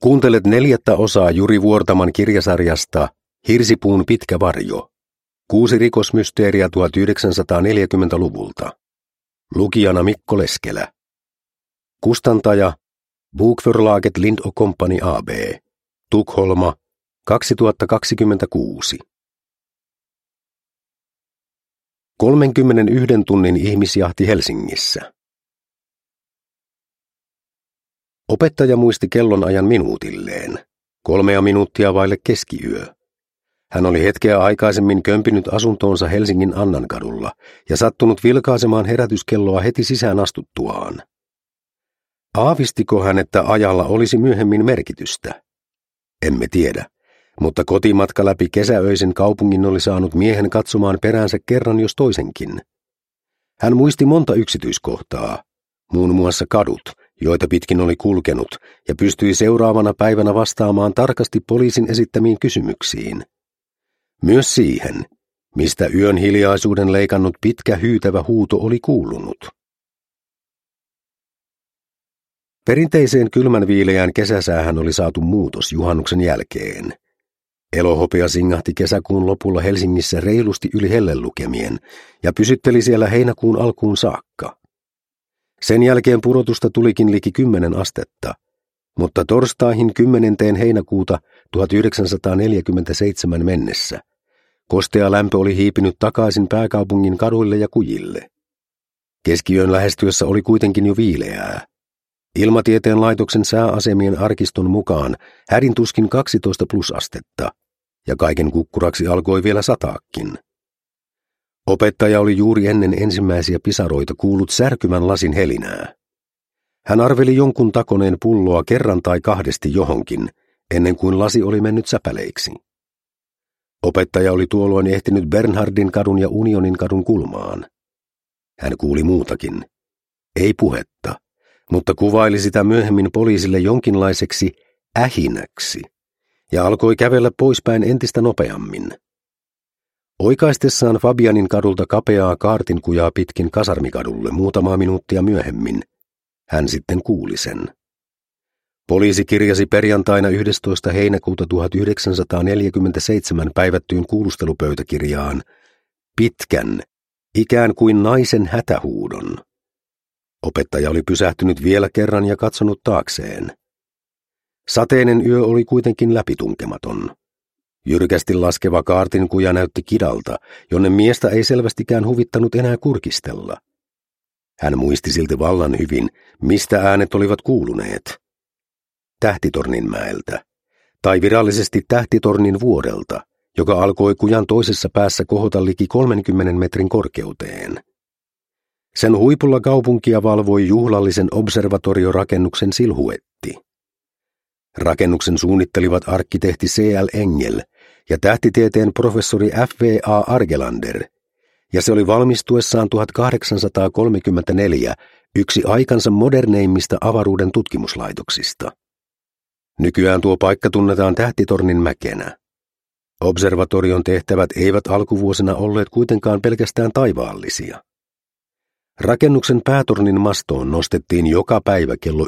Kuuntelet 4. osaa Juri Vuortaman kirjasarjasta Hirsipuun pitkä varjo. 6 rikosmysteeriä 1940-luvulta. Lukijana Mikko Leskelä. Kustantaja Bokförlaget Lind & Company AB. Tukholma, 2026. 31 tunnin ihmisjahti Helsingissä. Opettaja muisti kellonajan minuutilleen. 3 minuuttia vaille keskiyö. Hän oli hetkeä aikaisemmin kömpinyt asuntoonsa Helsingin Annankadulla ja sattunut vilkaisemaan herätyskelloa heti sisään astuttuaan. Aavistiko hän, että ajalla olisi myöhemmin merkitystä? Emme tiedä, mutta kotimatka läpi kesäöisen kaupungin oli saanut miehen katsomaan peräänsä kerran jos toisenkin. Hän muisti monta yksityiskohtaa, muun muassa kadut, joita pitkin oli kulkenut, ja pystyi seuraavana päivänä vastaamaan tarkasti poliisin esittämiin kysymyksiin. Myös siihen, mistä yön hiljaisuuden leikannut pitkä hyytävä huuto oli kuulunut. Perinteiseen kylmän viileään kesäsäähän oli saatu muutos juhannuksen jälkeen. Elohopea singahti kesäkuun lopulla Helsingissä reilusti yli hellelukemien ja pysytteli siellä heinäkuun alkuun saakka. Sen jälkeen pudotusta tulikin liki 10 astetta, mutta torstaihin 10. heinäkuuta 1947 mennessä kostea lämpö oli hiipinyt takaisin pääkaupungin kaduille ja kujille. Keskiyön lähestyessä oli kuitenkin jo viileää. Ilmatieteen laitoksen sääasemien arkiston mukaan hädin tuskin 12 +astetta, ja kaiken kukkuraksi alkoi vielä sataakin. Opettaja oli juuri ennen ensimmäisiä pisaroita kuullut särkymän lasin helinää. Hän arveli jonkun takoneen pulloa kerran tai kahdesti johonkin, ennen kuin lasi oli mennyt säpäleiksi. Opettaja oli tuolloin ehtinyt Bernhardin kadun ja Unionin kadun kulmaan. Hän kuuli muutakin. Ei puhetta, mutta kuvaili sitä myöhemmin poliisille jonkinlaiseksi ähinäksi ja alkoi kävellä poispäin entistä nopeammin. Oikaistessaan Fabianin kadulta kapeaa kaartinkujaa pitkin Kasarmikadulle muutamaa minuuttia myöhemmin, hän sitten kuuli sen. Poliisi kirjasi perjantaina 11. heinäkuuta 1947 päivättyyn kuulustelupöytäkirjaan pitkän, ikään kuin naisen hätähuudon. Opettaja oli pysähtynyt vielä kerran ja katsonut taakseen. Sateinen yö oli kuitenkin läpitunkematon. Jyrkästi laskeva kaartinkuja näytti kidalta, jonne miestä ei selvästikään huvittanut enää kurkistella. Hän muisti silti vallan hyvin, mistä äänet olivat kuuluneet. Tähtitorninmäeltä, tai virallisesti Tähtitornin vuodelta, joka alkoi kujan toisessa päässä kohota liki 30 metrin korkeuteen. Sen huipulla kaupunkia valvoi juhlallisen observatoriorakennuksen silhuetti. Rakennuksen suunnittelivat arkkitehti C.L. Engel ja tähtitieteen professori F.V.A. Argelander, ja se oli valmistuessaan 1834 yksi aikansa moderneimmista avaruuden tutkimuslaitoksista. Nykyään tuo paikka tunnetaan Tähtitornin mäkenä. Observatorion tehtävät eivät alkuvuosina olleet kuitenkaan pelkästään taivaallisia. Rakennuksen päätornin mastoon nostettiin joka päivä kello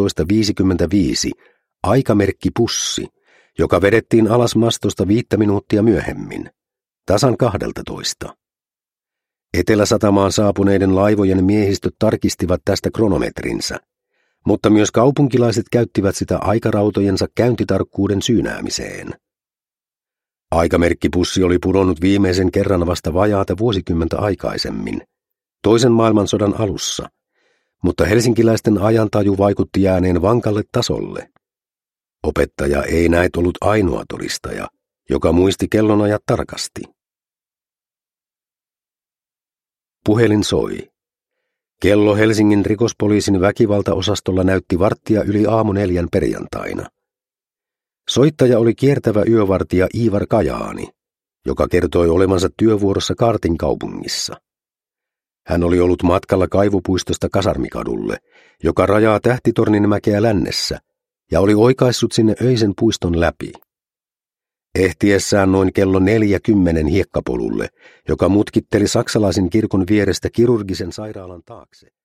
11.55 aikamerkkipussi, joka vedettiin alas mastosta 5 minuuttia myöhemmin, tasan 12. Eteläsatamaan saapuneiden laivojen miehistöt tarkistivat tästä kronometrinsä, mutta myös kaupunkilaiset käyttivät sitä aikarautojensa käyntitarkkuuden syynäämiseen. Aikamerkkipussi oli pudonnut viimeisen kerran vasta vajaata vuosikymmentä aikaisemmin, toisen maailmansodan alussa, mutta helsinkiläisten ajantaju vaikutti jääneen vankalle tasolle. Opettaja ei näet ollut ainoa todistaja, joka muisti kellonajat tarkasti. Puhelin soi. Kello Helsingin rikospoliisin väkivaltaosastolla näytti 3:15 perjantaina. Soittaja oli kiertävä yövartija Iivar Kajaani, joka kertoi olevansa työvuorossa Kaartin kaupungissa. Hän oli ollut matkalla Kaivopuistosta Kasarmikadulle, joka rajaa Tähtitornin mäkeä lännessä, ja oli oikaissut sinne öisen puiston läpi. Ehtiessään noin kello 4:10 hiekkapolulle, joka mutkitteli saksalaisen kirkon vierestä kirurgisen sairaalan taakse.